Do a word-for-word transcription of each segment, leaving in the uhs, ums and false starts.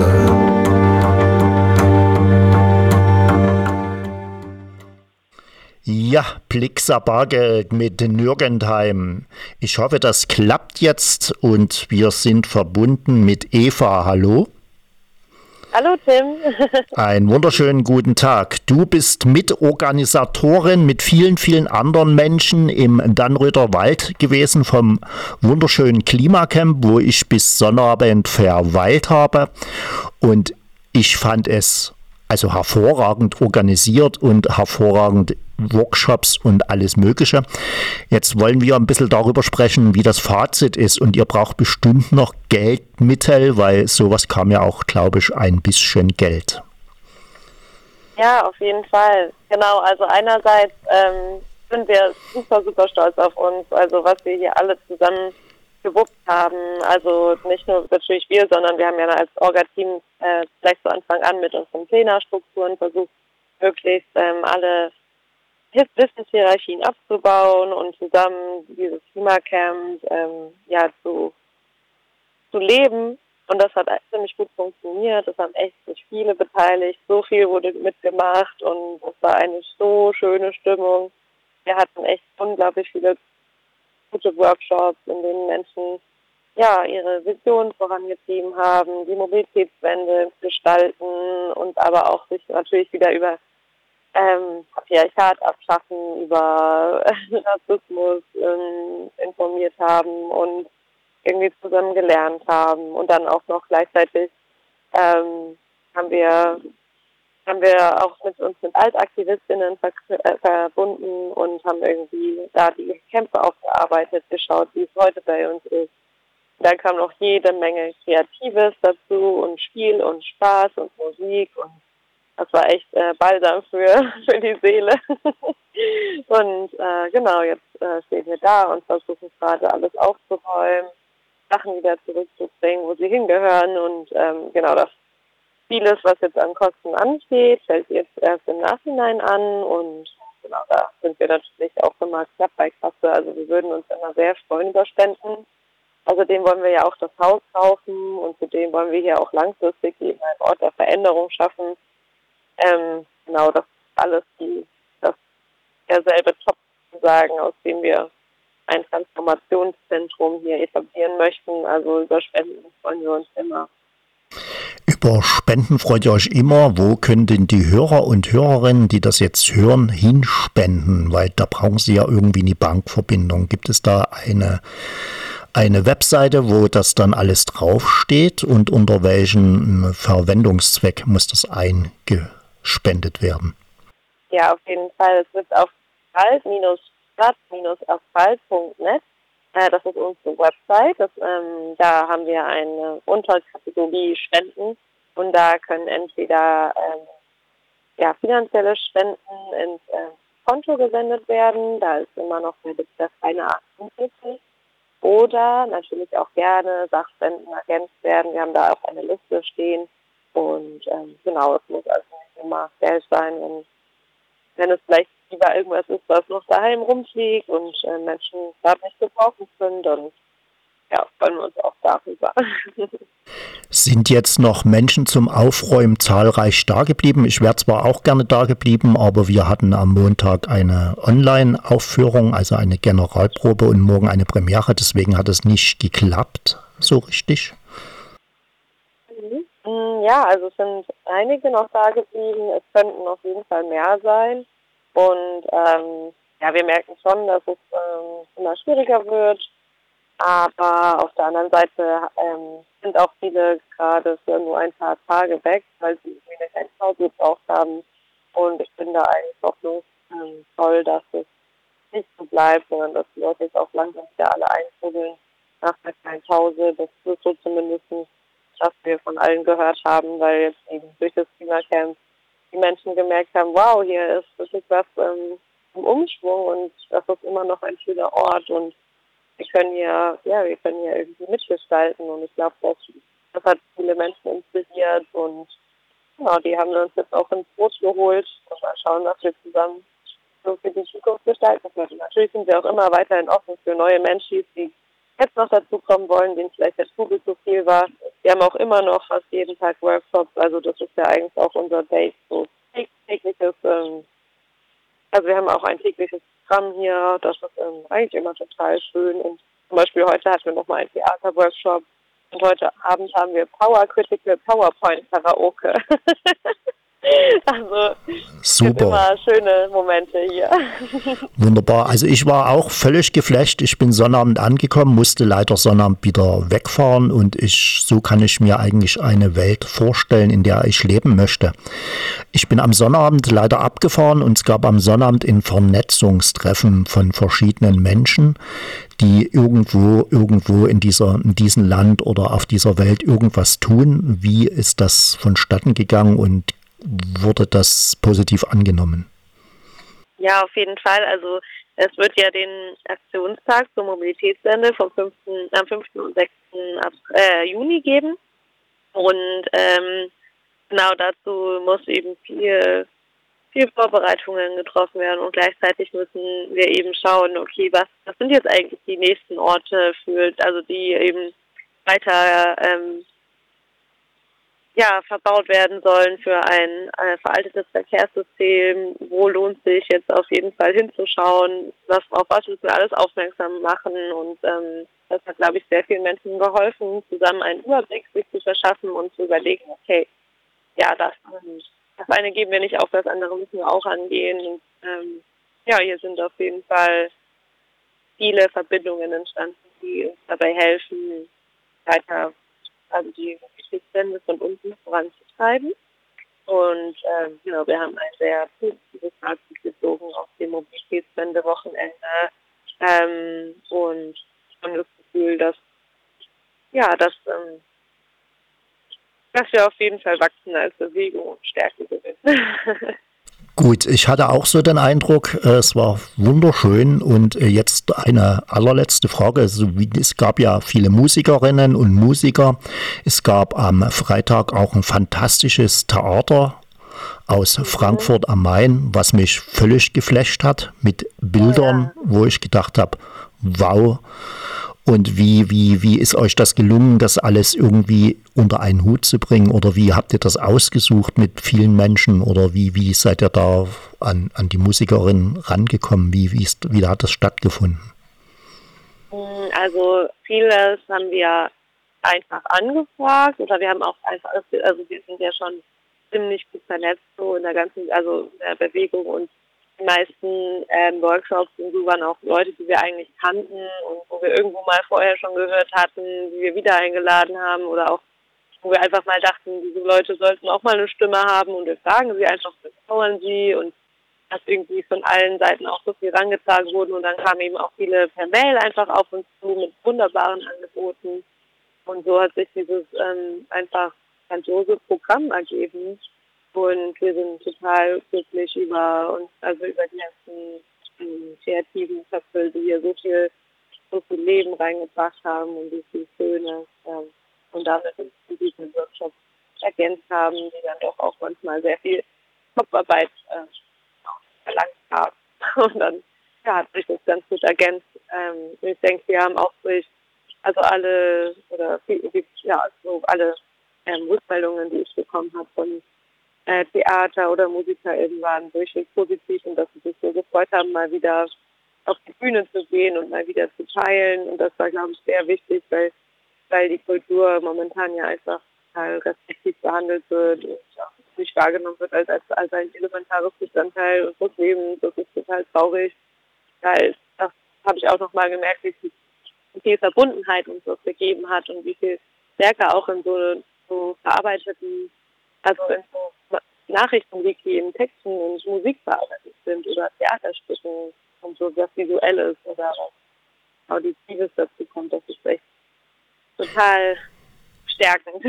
Ja, Blixa Bargeld mit Nürgentheim. Ich hoffe, das klappt jetzt und wir sind verbunden mit Eva. Hallo. Hallo Tim. Einen wunderschönen guten Tag. Du bist Mitorganisatorin mit vielen, vielen anderen Menschen im Dannröder Wald gewesen vom wunderschönen Klimacamp, wo ich bis Sonnabend verweilt habe. Und ich fand es also hervorragend organisiert und hervorragend Workshops und alles Mögliche. Jetzt wollen wir ein bisschen darüber sprechen, wie das Fazit ist. Und ihr braucht bestimmt noch Geldmittel, weil sowas kam ja auch, glaube ich, ein bisschen Geld. Ja, auf jeden Fall. Genau, also einerseits ähm, sind wir super, super stolz auf uns, also was wir hier alle zusammen gewuppt haben. Also nicht nur natürlich wir, sondern wir haben ja als Orga-Team äh, gleich zu Anfang an mit unseren Trainerstrukturen versucht, möglichst ähm, alle Wissenshierarchien abzubauen und zusammen dieses Klimacamp ähm, ja, zu, zu leben. Und das hat ziemlich gut funktioniert. Es haben echt sich viele beteiligt. So viel wurde mitgemacht und es war eine so schöne Stimmung. Wir hatten echt unglaublich viele gute Workshops, in denen Menschen ja ihre Vision vorangetrieben haben, die Mobilitätswende gestalten und aber auch sich natürlich wieder über ähm, Patriarchat abschaffen, über Rassismus ähm, informiert haben und irgendwie zusammen gelernt haben. Und dann auch noch gleichzeitig ähm, haben wir haben wir auch mit uns mit Altaktivistinnen ver- äh, verbunden und haben irgendwie da die Kämpfe aufgearbeitet, geschaut, wie es heute bei uns ist. Und dann kam noch jede Menge Kreatives dazu und Spiel und Spaß und Musik und das war echt äh, Balsam für, für die Seele. und äh, genau, jetzt äh, stehen wir da und versuchen gerade alles aufzuräumen, Sachen wieder zurückzubringen, wo sie hingehören und ähm, genau das. Vieles, was jetzt an Kosten ansteht, fällt jetzt erst im Nachhinein an und genau, da sind wir natürlich auch immer knapp bei Kasse. Also wir würden uns immer sehr freuen über Spenden. Außerdem wollen wir ja auch das Haus kaufen und zudem wollen wir hier auch langfristig eben einen Ort der Veränderung schaffen. Ähm, genau, das ist alles die, das derselbe Topf sozusagen, aus dem wir ein Transformationszentrum hier etablieren möchten. Also über Spenden freuen wir uns immer. Über Spenden freut ihr euch immer. Wo können denn die Hörer und Hörerinnen, die das jetzt hören, hinspenden? Weil da brauchen sie ja irgendwie eine Bankverbindung. Gibt es da eine, eine Webseite, wo das dann alles draufsteht und unter welchem Verwendungszweck muss das eingespendet werden? Ja, auf jeden Fall. Es wird auf stadt-asphalt punkt net. Äh, das ist unsere Website. Das, ähm, da haben wir eine Unterkategorie Spenden und da können entweder ähm, ja, finanzielle Spenden ins äh, Konto gesendet werden. Da ist immer noch der feine achtundvierzig. Oder natürlich auch gerne Sachspenden ergänzt werden. Wir haben da auch eine Liste stehen. Und ähm, genau, es muss also nicht immer Geld sein, wenn, wenn es vielleicht lieber irgendwas ist, was noch daheim rumfliegt und äh, Menschen gerade nicht gebrauchen können, dann ja, freuen wir uns auch darüber. Sind jetzt noch Menschen zum Aufräumen zahlreich da geblieben? Ich wäre zwar auch gerne da geblieben, aber wir hatten am Montag eine Online-Aufführung, also eine Generalprobe und morgen eine Premiere, deswegen hat es nicht geklappt, so richtig. Ja, also es sind einige noch da geblieben, es könnten auf jeden Fall mehr sein und ähm, ja, wir merken schon, dass es ähm, immer schwieriger wird. Aber auf der anderen Seite ähm, sind auch viele gerade für nur ein paar Tage weg, weil sie wieder keine Pause gebraucht haben. Und ich bin da eigentlich hoffnungsvoll, dass es nicht so bleibt, sondern dass die Leute jetzt auch langsam wieder alle eintrudeln nach der kleinen Pause. Das ist so zumindest, was wir von allen gehört haben, weil jetzt eben durch das Klimacamp die Menschen gemerkt haben, wow, hier ist wirklich was ähm, im Umschwung und das ist immer noch ein schöner Ort und wir können ja, ja, wir können ja irgendwie mitgestalten und ich glaube, das, das hat viele Menschen inspiriert und ja, die haben uns jetzt auch ins Boot geholt und mal schauen, was wir zusammen so für die Zukunft gestalten können. Natürlich sind wir auch immer weiterhin offen für neue Menschen, die jetzt noch dazukommen wollen, denen vielleicht der Trubel zu viel war. wir haben auch immer noch fast jeden Tag Workshops, also das ist ja eigentlich auch unser Date, so tägliches, ähm, also wir haben auch ein tägliches Programm hier, das ist ähm, eigentlich immer total schön und zum Beispiel heute hatten wir nochmal einen Theaterworkshop und heute Abend haben wir Power Critical PowerPoint Karaoke. Also es gibt immer schöne Momente hier. Wunderbar. Also ich war auch völlig geflasht. Ich bin Sonnabend angekommen, musste leider Sonnabend wieder wegfahren und ich, so kann ich mir eigentlich eine Welt vorstellen, in der ich leben möchte. Ich bin am Sonnabend leider abgefahren und es gab am Sonnabend ein Vernetzungstreffen von verschiedenen Menschen, die irgendwo, irgendwo in dieser, in diesem Land oder auf dieser Welt irgendwas tun. Wie ist das vonstatten gegangen und wurde das positiv angenommen? Ja, auf jeden Fall. Also es wird ja den Aktionstag zur Mobilitätswende vom fünften, am fünften und sechsten Äh, Juni geben. Und ähm, genau dazu muss eben viel, viel Vorbereitungen getroffen werden und gleichzeitig müssen wir eben schauen, okay, was, was sind jetzt eigentlich die nächsten Orte für, also die eben weiter ähm, ja, verbaut werden sollen für ein äh, veraltetes Verkehrssystem. Wo lohnt sich jetzt auf jeden Fall hinzuschauen? Was, auf was müssen wir alles aufmerksam machen? Und ähm, das hat, glaube ich, sehr vielen Menschen geholfen, zusammen einen Überblick sich zu verschaffen und zu überlegen, okay, ja, das, das eine geben wir nicht auf, das andere müssen wir auch angehen. Und, ähm, ja, hier sind auf jeden Fall viele Verbindungen entstanden, die uns dabei helfen, weiter, also die Mobilitätswende von unten voranzutreiben. Und ähm, genau, wir haben ein sehr positives Fazit gezogen auf dem Mobilitätswende-Wochenende ähm, und haben das Gefühl, dass ja, dass, ähm, dass wir auf jeden Fall wachsen als Bewegung und Stärke gewinnen. Gut, ich hatte auch so den Eindruck, es war wunderschön und jetzt eine allerletzte Frage. Also, es gab ja viele Musikerinnen und Musiker. Es gab am Freitag auch ein fantastisches Theater aus mhm. Frankfurt am Main, was mich völlig geflasht hat mit Bildern, oh ja. wo ich gedacht habe, wow. Und wie, wie, wie ist euch das gelungen, das alles irgendwie unter einen Hut zu bringen? Oder wie habt ihr das ausgesucht mit vielen Menschen? Oder wie, wie seid ihr da an, an die Musikerin rangekommen? Wie, wie, ist, wie hat das stattgefunden? Also vieles haben wir einfach angefragt oder wir haben auch einfach, also wir sind ja schon ziemlich gut vernetzt so in der ganzen, also in der Bewegung und die meisten ähm, Workshops und so waren auch Leute, die wir eigentlich kannten und wo wir irgendwo mal vorher schon gehört hatten, die wir wieder eingeladen haben oder auch, wo wir einfach mal dachten, diese Leute sollten auch mal eine Stimme haben und wir fragen sie einfach, empowern sie und dass irgendwie von allen Seiten auch so viel rangetragen wurden und dann kamen eben auch viele per Mail einfach auf uns zu mit wunderbaren Angeboten und so hat sich dieses ähm, einfach grandiose Programm ergeben. Und wir sind total glücklich über uns, also über die ganzen ähm, kreativen Köpfe, die hier so viel, so viel Leben reingebracht haben und so viel Schönes ähm, und damit uns diesen Workshop ergänzt haben, die dann doch auch manchmal sehr viel Kopfarbeit äh, verlangt haben. Und dann ja, hat sich das ganz gut ergänzt. Ähm, ich denke, wir haben auch durch, also alle, oder ja, also alle ähm, Rückmeldungen, die ich bekommen habe von Äh, Theater oder MusikerInnen waren durchweg positiv und dass sie sich so gefreut haben, mal wieder auf die Bühne zu gehen und mal wieder zu teilen. Und das war, glaube ich, sehr wichtig, weil, weil die Kultur momentan ja einfach total restriktiv behandelt wird und auch nicht wahrgenommen wird als, als, als ein elementares Bestandteil unseres Lebens. Das ist total traurig. Weil das habe ich auch nochmal gemerkt, wie viel, wie viel Verbundenheit uns das gegeben hat und wie viel Stärke auch in so, so verarbeiteten, also in so Nachrichten, die in Texten und Musik verarbeitet sind oder Theaterstücken und so was Visuelles oder auch Auditives dazu kommt, das ist echt total stärkend.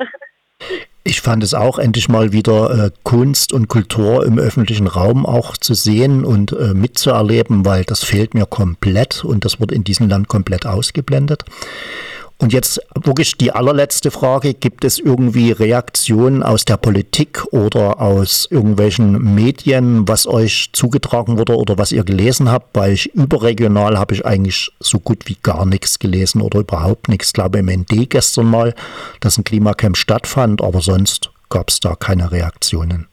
Ich fand es auch endlich mal wieder äh, Kunst und Kultur im öffentlichen Raum auch zu sehen und äh, mitzuerleben, weil das fehlt mir komplett und das wurde in diesem Land komplett ausgeblendet. Und jetzt wirklich die allerletzte Frage. Gibt es irgendwie Reaktionen aus der Politik oder aus irgendwelchen Medien, was euch zugetragen wurde oder was ihr gelesen habt? Weil ich überregional habe ich eigentlich so gut wie gar nichts gelesen oder überhaupt nichts. Ich glaube im N D gestern mal, dass ein Klimacamp stattfand, aber sonst gab es da keine Reaktionen.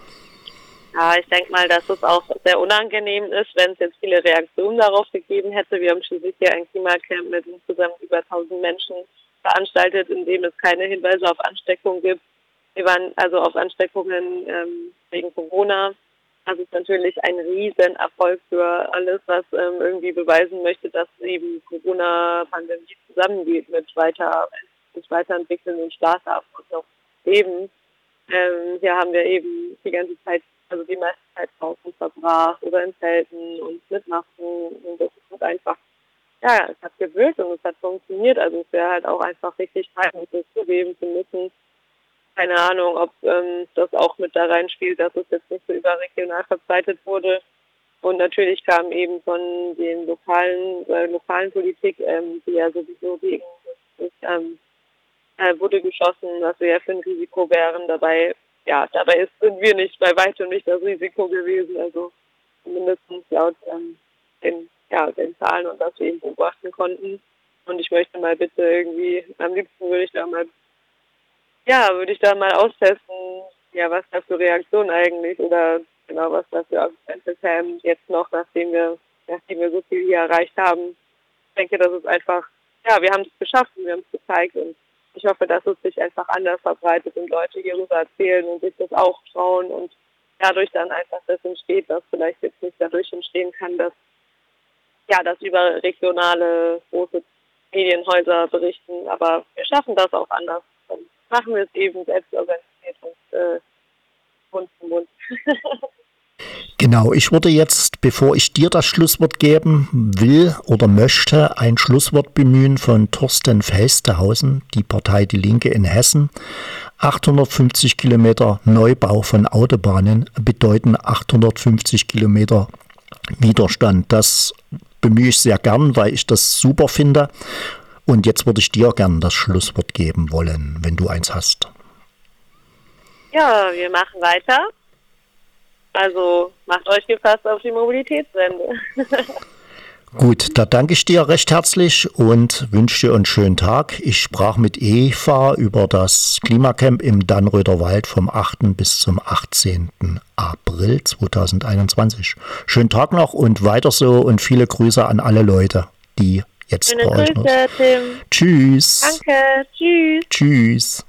Ja, ich denke mal, dass es auch sehr unangenehm ist, wenn es jetzt viele Reaktionen darauf gegeben hätte. Wir haben schließlich hier ein Klimacamp mit insgesamt über tausend Menschen veranstaltet, in dem es keine Hinweise auf Ansteckung gibt. Wir waren also auf Ansteckungen ähm, wegen Corona. Das ist natürlich ein Riesenerfolg für alles, was ähm, irgendwie beweisen möchte, dass eben Corona-Pandemie zusammengeht mit weiter, mit weiterentwickelnden Startups und noch Leben. Ähm, hier haben wir eben die ganze Zeit, also die meiste Zeit draußen verbracht oder in Zelten und mit Masken, und das hat einfach, ja, es hat gewirkt und es hat funktioniert. Also es wäre halt auch einfach richtig schade, das zugeben zu müssen. Keine Ahnung, ob ähm, das auch mit da reinspielt, dass es jetzt nicht so überregional verbreitet wurde. Und natürlich kam eben von den lokalen, äh, lokalen Politik, ähm, die ja sowieso gegen das, das ähm, äh, wurde geschossen, was wir ja für ein Risiko wären. Dabei Ja, dabei ist, sind wir nicht bei weitem nicht das Risiko gewesen, also zumindest laut ähm, den, ja, den Zahlen und was wir eben beobachten konnten. Und ich möchte mal bitte irgendwie, am liebsten würde ich da mal, ja, würde ich da mal austesten, ja, was da für Reaktionen eigentlich oder genau was da für Argumente kämen jetzt noch, nachdem wir, nachdem wir so viel hier erreicht haben. Ich denke, das ist einfach, ja, wir haben es geschafft und wir haben es gezeigt und ich hoffe, dass es sich einfach anders verbreitet und Leute hierüber erzählen und sich das auch trauen und dadurch dann einfach das entsteht, was vielleicht jetzt nicht dadurch entstehen kann, dass ja, dass überregionale große Medienhäuser berichten, aber wir schaffen das auch anders. Dann machen wir es eben selbst organisiert und äh, Mund zu Mund. Genau, ich würde jetzt, bevor ich dir das Schlusswort geben will oder möchte, ein Schlusswort bemühen von Thorsten Felstehausen, die Partei Die Linke in Hessen. achthundertfünfzig Kilometer Neubau von Autobahnen bedeuten achthundertfünfzig Kilometer Widerstand. Das bemühe ich sehr gern, weil ich das super finde. Und jetzt würde ich dir gern das Schlusswort geben wollen, wenn du eins hast. Ja, wir machen weiter. Also macht euch gefasst auf die Mobilitätswende. Gut, da danke ich dir recht herzlich und wünsche dir einen schönen Tag. Ich sprach mit Eva über das Klimacamp im Dannröder Wald vom achten bis zum achtzehnten April zweitausendeinundzwanzig. Schönen Tag noch und weiter so und viele Grüße an alle Leute, die jetzt Schöne bei euch Grüße, Tim. Tschüss. Danke, tschüss. Tschüss.